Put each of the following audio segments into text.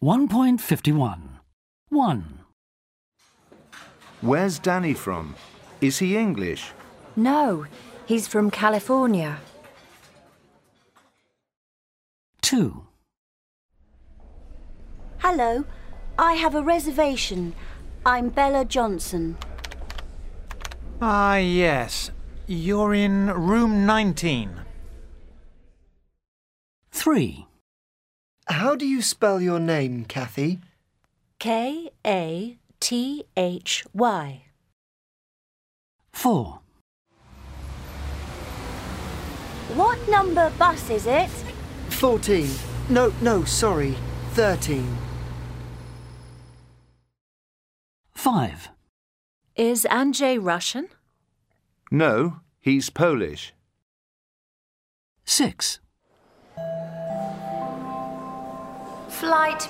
1.51. 1. Where's Danny from? Is he English? No, he's from California. 2. Hello, I have a reservation. I'm Bella Johnson. Ah, yes. You're in room 19. 3. How do you spell your name, Kathy? Kathy. 4. What number bus is it? 14. No, sorry. 13. 5. Is Andrzej Russian? No, he's Polish. 6. Flight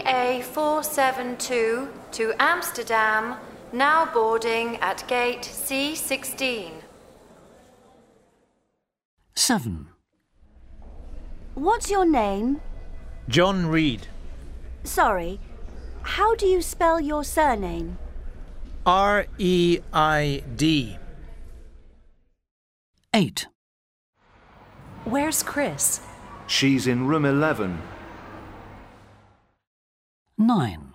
BA472 to Amsterdam, now boarding at gate C16. 7. What's your name? John Reed. Sorry, how do you spell your surname? R-E-I-D. 8. Where's Chris? She's in room 11. 9.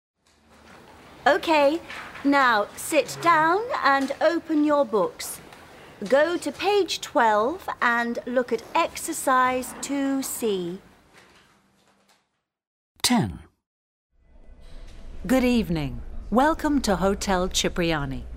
OK, now sit down and open your books. Go to page 12 and look at exercise 2C. 10. Good evening. Welcome to Hotel Cipriani.